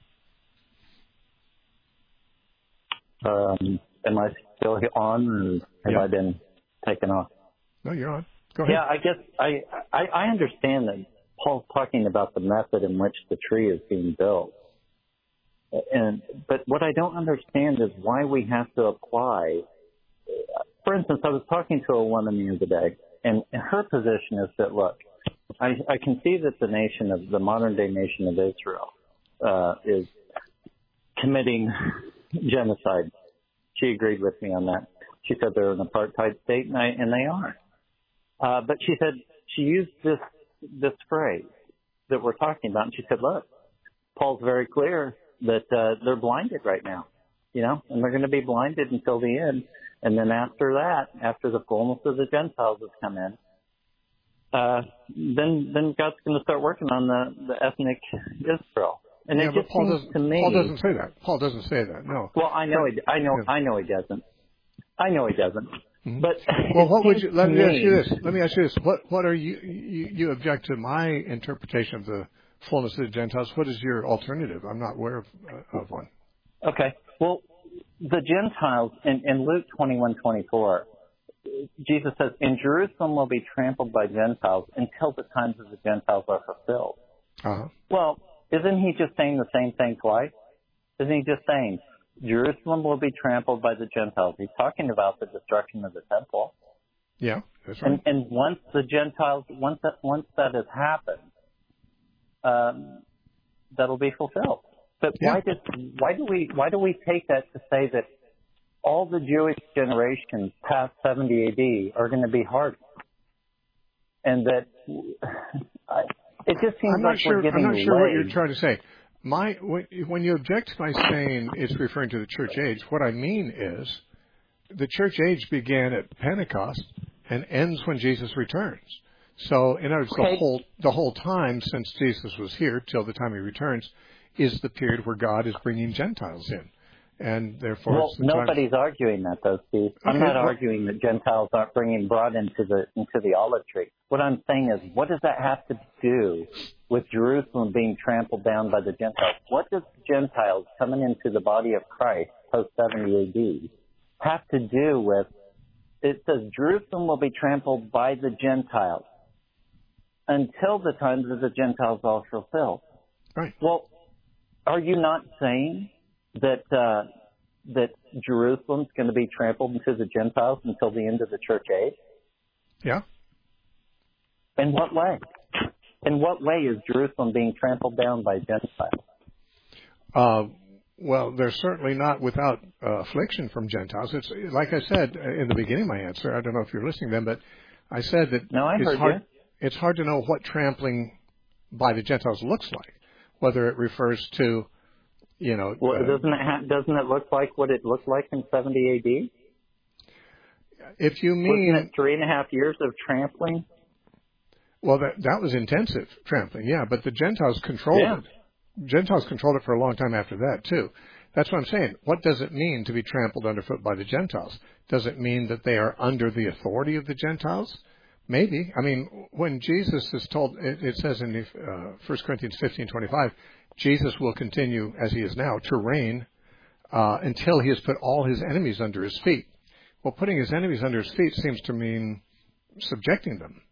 Speaker 9: Am I still on, or have I been taken off?
Speaker 1: No, you're on. Go ahead.
Speaker 9: Yeah, I guess I understand that Paul's talking about the method in which the tree is being built. But what I don't understand is why we have to apply. For instance, I was talking to a woman the other day, and her position is that, look, I can see that the modern day nation of Israel is committing genocide. She agreed with me on that. She said they're an apartheid state, and they are. But she said she used this phrase that we're talking about, and she said, look, Paul's very clear that they're blinded right now, and they're going to be blinded until the end. And then after that, after the fullness of the Gentiles has come in, then God's going to start working on the ethnic Israel. And it just seems to me,
Speaker 1: Paul doesn't say that. Paul doesn't say that. No.
Speaker 9: Well, I know he doesn't. Mm-hmm. But
Speaker 1: well, what would you? Let me ask you this. What are you object to my interpretation of the fullness of the Gentiles? What is your alternative? I'm not aware of one.
Speaker 9: Okay. Well, the Gentiles in Luke 21:24, Jesus says, "In Jerusalem will be trampled by Gentiles until the times of the Gentiles are fulfilled."
Speaker 1: Uh-huh.
Speaker 9: Well, isn't he just saying the same thing twice? Isn't he just saying Jerusalem will be trampled by the Gentiles? He's talking about the destruction of the temple.
Speaker 1: Yeah, that's right.
Speaker 9: And once the Gentiles, once that has happened, that'll be fulfilled. But why do we take that to say that all the Jewish generations past 70 AD are going to be hardened, and that it just seems we're giving
Speaker 1: I'm not sure what you're trying to say. When you object to my saying it's referring to the church age, what I mean is the church age began at Pentecost and ends when Jesus returns. So, in other words, the whole time since Jesus was here till the time he returns is the period where God is bringing Gentiles in. And therefore,
Speaker 9: well, nobody's arguing that, though, Steve. I'm not arguing that Gentiles aren't brought into the olive tree. What I'm saying is, what does that have to do with Jerusalem being trampled down by the Gentiles? What does Gentiles coming into the body of Christ post 70 AD have to do with? It says Jerusalem will be trampled by the Gentiles until the times of the Gentiles are fulfilled.
Speaker 1: Right.
Speaker 9: Well, are you not saying that Jerusalem's going to be trampled into the Gentiles until the end of the church age?
Speaker 1: Yeah.
Speaker 9: In what way? In what way is Jerusalem being trampled down by Gentiles?
Speaker 1: Well, they're certainly not without affliction from Gentiles. It's like I said in the beginning of my answer. I don't know if you're listening then, but I said that it's hard to know what trampling by the Gentiles looks like, whether it refers to,
Speaker 9: Well, doesn't it look like what it looked like in 70 AD?
Speaker 1: If you mean...
Speaker 9: Wasn't it 3.5 years of trampling?
Speaker 1: Well, that was intensive trampling, yeah, but the Gentiles controlled it. Gentiles controlled it for a long time after that, too. That's what I'm saying. What does it mean to be trampled underfoot by the Gentiles? Does it mean that they are under the authority of the Gentiles? Maybe. I mean, when Jesus is told, it says in 1 Corinthians 15:25, Jesus will continue, as he is now, to reign until he has put all his enemies under his feet. Well, putting his enemies under his feet seems to mean subjecting them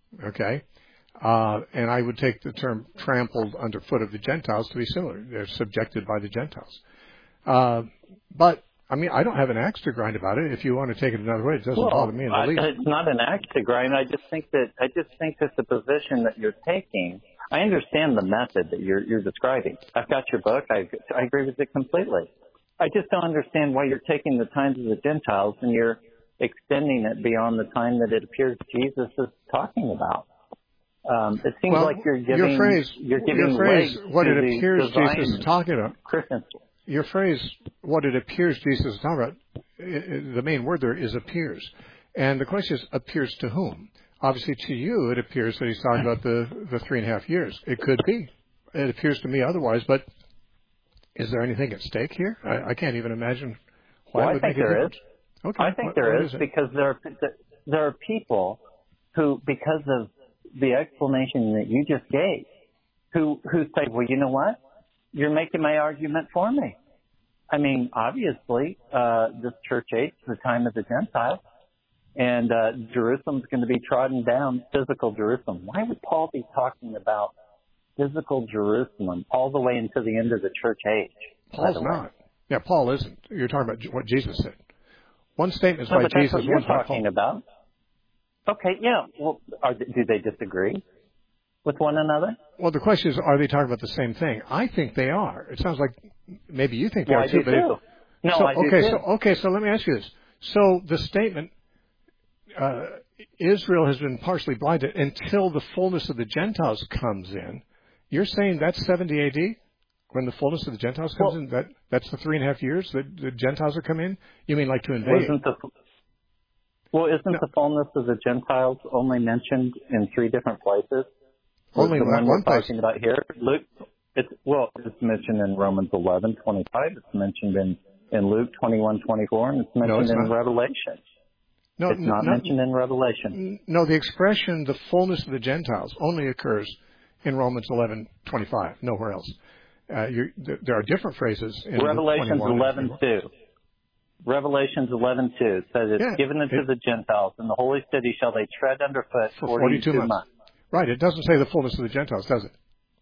Speaker 1: Okay? And I would take the term trampled underfoot of the Gentiles to be similar. They're subjected by the Gentiles. But, I mean, I don't have an axe to grind about it. If you want to take it another way, it doesn't bother me in the least.
Speaker 9: It's not an axe to grind. I just think that the position that you're taking, I understand the method that you're describing. I've got your book. I agree with it completely. I just don't understand why you're taking the times of the Gentiles and you're extending it beyond the time that it appears Jesus is talking about. It seems like you're giving
Speaker 1: what it appears Jesus is talking about.
Speaker 9: Christians.
Speaker 1: Your phrase, what it appears Jesus is talking about, the main word there is appears. And the question is, appears to whom? Obviously to you it appears that he's talking about the 3.5 years. It could be. It appears to me otherwise, but is there anything at stake here? I can't even imagine why it would make a difference. Okay.
Speaker 9: I think there is because there are people who, because of the explanation that you just gave, who say, well, you know what? You're making my argument for me. I mean, obviously, this church age is the time of the Gentiles, and Jerusalem's going to be trodden down, physical Jerusalem. Why would Paul be talking about physical Jerusalem all the way into the end of the church age?
Speaker 1: Paul's not. Yeah, Paul isn't. You're talking about what Jesus said. One statement is by
Speaker 9: Jesus.
Speaker 1: That's
Speaker 9: what you're talking about. Okay, yeah. Well, do they disagree with one another?
Speaker 1: Well, the question is, are they talking about the same thing? I think they are. It sounds like maybe you think they are too. So let me ask you this. So the statement, Israel has been partially blinded until the fullness of the Gentiles comes in. You're saying that's 70 A.D.? When the fullness of the Gentiles comes in? That's the 3.5 years that the Gentiles are coming in? You mean like to invade?
Speaker 9: Isn't the fullness of the Gentiles only mentioned in 3 different places?
Speaker 1: Only one place.
Speaker 9: Talking about here, Luke. It's mentioned in Romans 11:25. It's mentioned in Luke 21:24, and it's mentioned in Revelation. No, it's not mentioned in Revelation.
Speaker 1: No, the expression "the fullness of the Gentiles" only occurs in Romans 11:25. Nowhere else. There are different phrases in
Speaker 9: Revelations 11:2. Revelations 11:2 says it's given unto the Gentiles, and the holy city shall they tread underfoot for 42 months.
Speaker 1: Right. It doesn't say the fullness of the Gentiles, does it?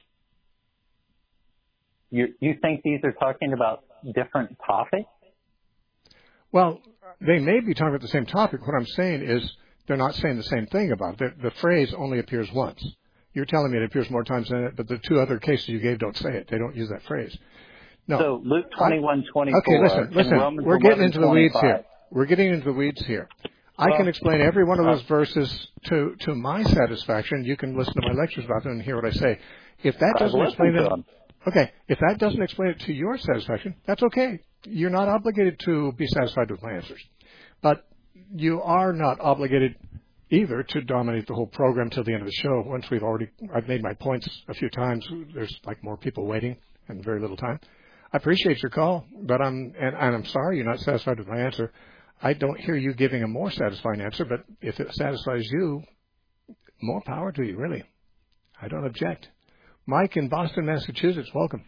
Speaker 9: You think these are talking about different topics?
Speaker 1: Well, they may be talking about the same topic. What I'm saying is they're not saying the same thing about it. The phrase only appears once. You're telling me it appears more times than it, but the 2 other cases you gave don't say it. They don't use that phrase. No.
Speaker 9: So Luke 21:24.
Speaker 1: Okay, listen. We're getting into the weeds here. I can explain every one of those verses to my satisfaction. You can listen to my lectures about them and hear what I say. If that doesn't explain it, if that doesn't explain it to your satisfaction, that's okay. You're not obligated to be satisfied with my answers, but you are not obligated either to dominate the whole program till the end of the show. Once I've made my points a few times. There's like more people waiting and very little time. I appreciate your call, but I'm sorry you're not satisfied with my answer. I don't hear you giving a more satisfying answer, but if it satisfies you, more power to you, really. I don't object. Mike in Boston, Massachusetts, welcome.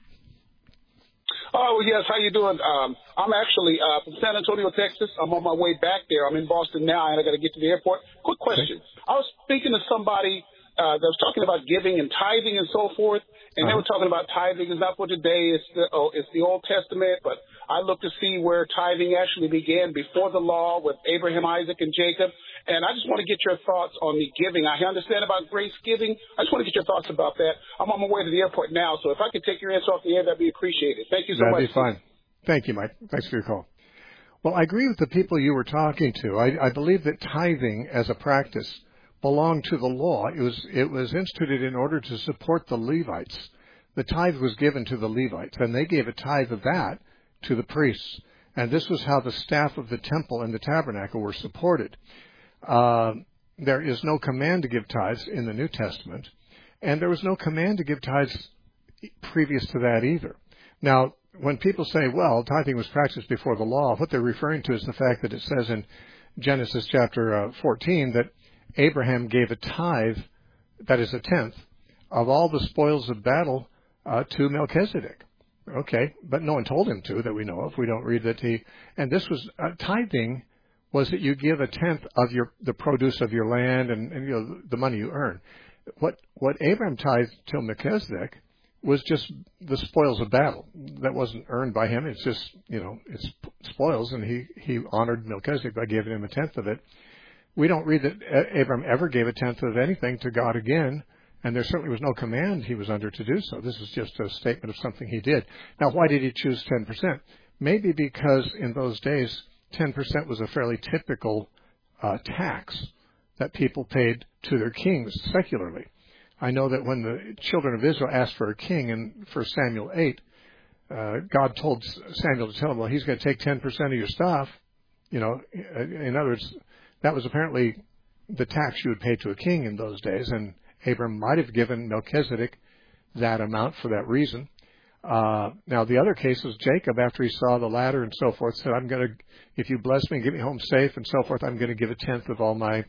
Speaker 10: Oh, yes. How you doing? I'm actually from San Antonio, Texas. I'm on my way back there. I'm in Boston now, and I got to get to the airport. Quick question. Okay. I was speaking to somebody that was talking about giving and tithing and so forth, and they were talking about tithing is not for today. It's the Old Testament, but I looked to see where tithing actually began before the law with Abraham, Isaac, and Jacob. And I just want to get your thoughts on the giving. I understand about grace giving. I just want to get your thoughts about that. I'm on my way to the airport now, so if I could take your answer off the air, that'd be appreciated. Thank you so much.
Speaker 1: That'd be fine. Thank you, Mike. Thanks for your call. Well, I agree with the people you were talking to. I believe that tithing as a practice belonged to the law. It was instituted in order to support the Levites. The tithe was given to the Levites, and they gave a tithe of that to the priests. And this was how the staff of the temple and the tabernacle were supported. There is no command to give tithes in the New Testament, and there was no command to give tithes previous to that either. Now, when people say, well, tithing was practiced before the law, what they're referring to is the fact that it says in Genesis chapter 14 that Abraham gave a tithe, that is a tenth, of all the spoils of battle to Melchizedek. Okay, but no one told him to that we know of. We don't read that and this was, tithing was that you give a tenth of the produce of your land and the money you earn. What Abraham tithed to Melchizedek was just the spoils of battle. That wasn't earned by him. It's just, it's spoils, and he honored Melchizedek by giving him a tenth of it. We don't read that Abraham ever gave a tenth of anything to God again, and there certainly was no command he was under to do so. This is just a statement of something he did. Now, why did he choose 10%? Maybe because in those days, 10% was a fairly typical tax that people paid to their kings secularly. I know that when the children of Israel asked for a king in 1 Samuel 8, God told Samuel to tell him, well, he's going to take 10% of your stuff. In other words, that was apparently the tax you would pay to a king in those days, and Abram might have given Melchizedek that amount for that reason. Now, the other case was Jacob, after he saw the ladder and so forth, said, if you bless me and get me home safe and so forth, I'm going to give a tenth of all my,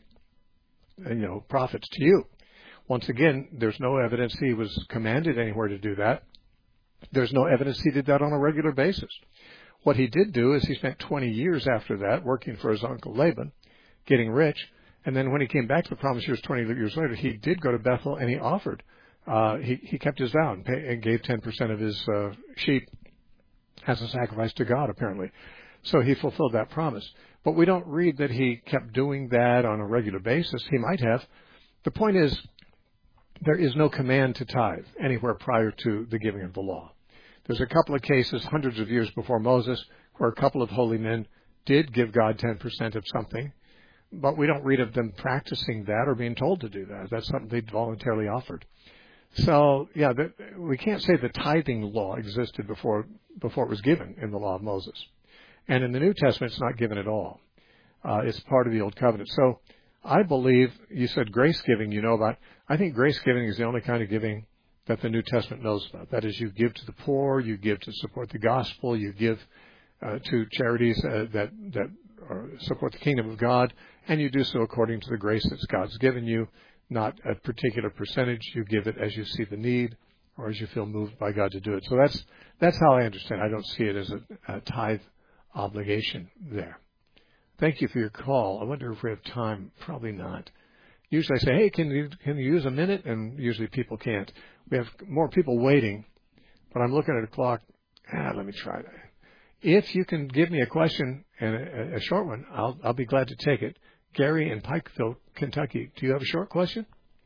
Speaker 1: profits to you. Once again, there's no evidence he was commanded anywhere to do that. There's no evidence he did that on a regular basis. What he did do is he spent 20 years after that working for his uncle Laban, getting rich, and then when he came back to the promised years 20 years later, he did go to Bethel and he offered. He kept his vow and gave 10% of his sheep as a sacrifice to God, apparently. So he fulfilled that promise. But we don't read that he kept doing that on a regular basis. He might have. The point is, there is no command to tithe anywhere prior to the giving of the law. There's a couple of cases hundreds of years before Moses where a couple of holy men did give God 10% of something, but we don't read of them practicing that or being told to do that. That's something they voluntarily offered. So, we can't say the tithing law existed before it was given in the law of Moses. And in the New Testament, it's not given at all. It's part of the Old Covenant. So I believe, you said grace giving about. I think grace giving is the only kind of giving that the New Testament knows about. That is, you give to the poor, you give to support the gospel, you give to charities that support the kingdom of God, and you do so according to the grace that God's given you, not a particular percentage. You give it as you see the need or as you feel moved by God to do it. So that's how I understand. I don't see it as a tithe obligation there. Thank you for your call. I wonder if we have time. Probably not. Usually I say, hey, can you use a minute? And usually people can't. We have more people waiting, but I'm looking at a clock. Let me try that. If you can give me a question, and a short one, I'll be glad to take it. Gary in Pikeville, Kentucky. Do you have a short question?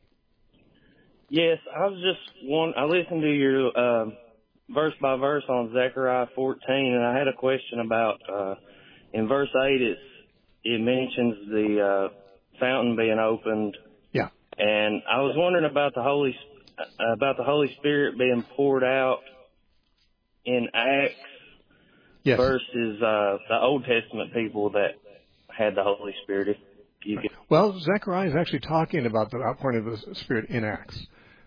Speaker 11: Yes, I listened to your verse by verse on Zechariah 14, and I had a question about in verse 8. It mentions the fountain being opened. Yeah. And I was wondering about the Holy Spirit being poured out in Acts. Yes. Versus the Old Testament people that had the Holy Spirit.
Speaker 1: Well, Zechariah is actually talking about the outpouring of the Spirit in Acts.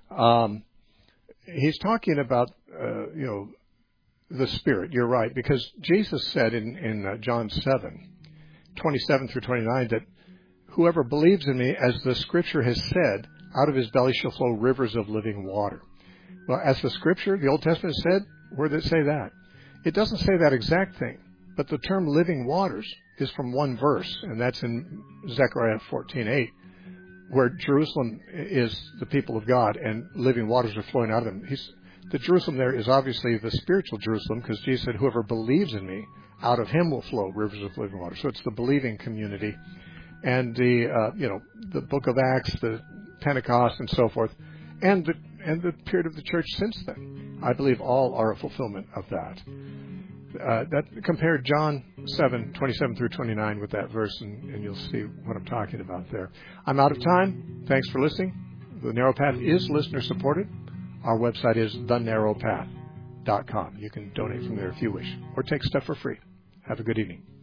Speaker 1: He's talking about, the Spirit. You're right, because Jesus said in John 7:27 through 29, that whoever believes in me, as the Scripture has said, out of his belly shall flow rivers of living water. Well, as the Scripture, the Old Testament said, where did it say that? It doesn't say that exact thing, but the term living waters is from one verse, and that's in Zechariah 14:8, where Jerusalem is the people of God and living waters are flowing out of them. The Jerusalem there is obviously the spiritual Jerusalem, because Jesus said, whoever believes in me, out of him will flow rivers of living water. So it's the believing community. And the book of Acts, the Pentecost and so forth, and the period of the church since then, I believe all are a fulfillment of that. Compare John 7:27 through 29 with that verse, and you'll see what I'm talking about there. I'm out of time. Thanks for listening. The Narrow Path is listener supported. Our website is thenarrowpath.com. You can donate from there if you wish, or take stuff for free. Have a good evening.